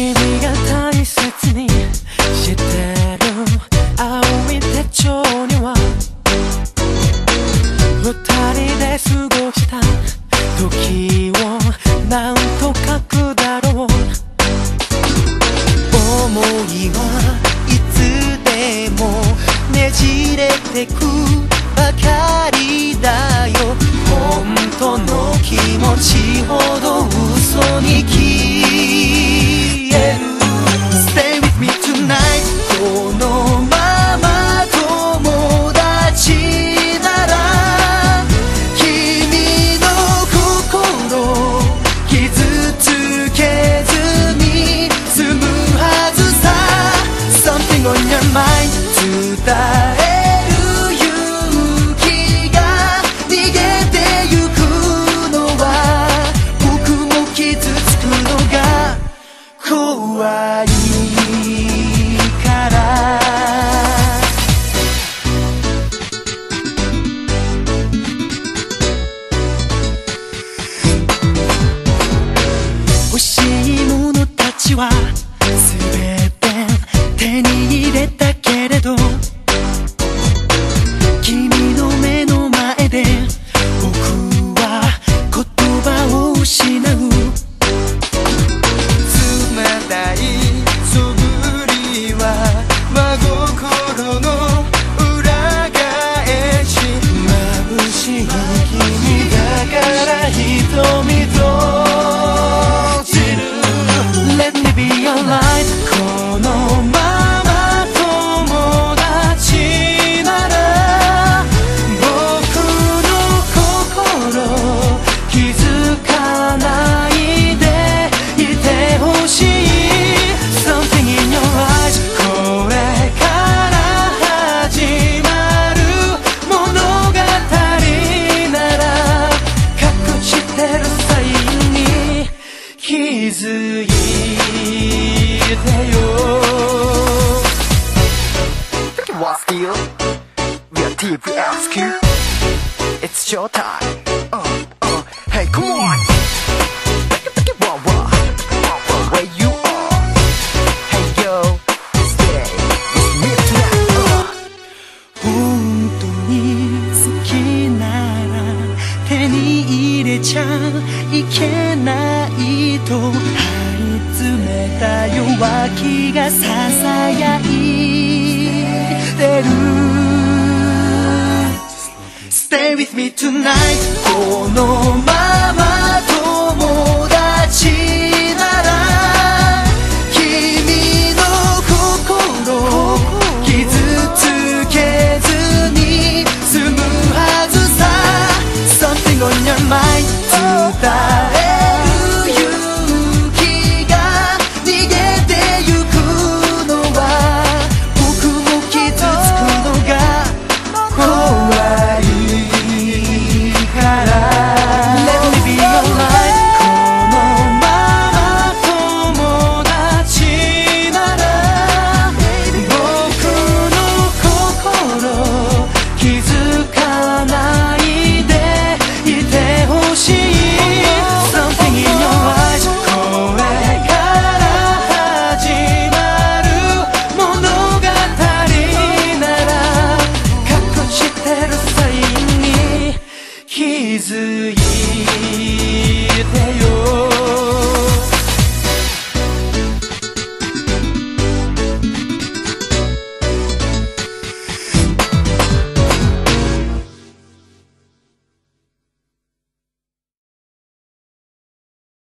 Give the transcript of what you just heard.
君が大切にしてる青い手帳には二人で過ごした時をなんと書くだろう。思いはいつでもねじれてくばかりだよ。本当の気持ちほど嘘に消える。 Stay with me tonight このまま友達なら君の心傷つけずに済むはずさ。 Something on your mind 伝える勇気が逃げてゆくのは僕も傷つくのが怖いから。欲しいものたちは全て手に入れたけれど君の目の前で僕は言葉を失う。冷たい素振りは真心の裏返し。眩しい君だから瞳閉じる。 Let me be your light このまま友達なら僕の心気づかないでいてほしい。 Something in your eyes これから始まる物語なら隠してるサインに気づいてよ。What's deal? We are TVSQ. It's your time. Hey, come on. Where you are? Hey yo, stay with me tonight. 本当に好きなら手に入れちゃいけないと張り詰めた弱気がささやいてる。 Stay with me tonight このまま友達なら君の心傷つけずに済むはずさ。 Something on your mind 伝える勇気が逃げてゆくのは僕も傷つくのが怖いから。 Let me be your light このまま友達なら僕の心気づかないでいてほしい。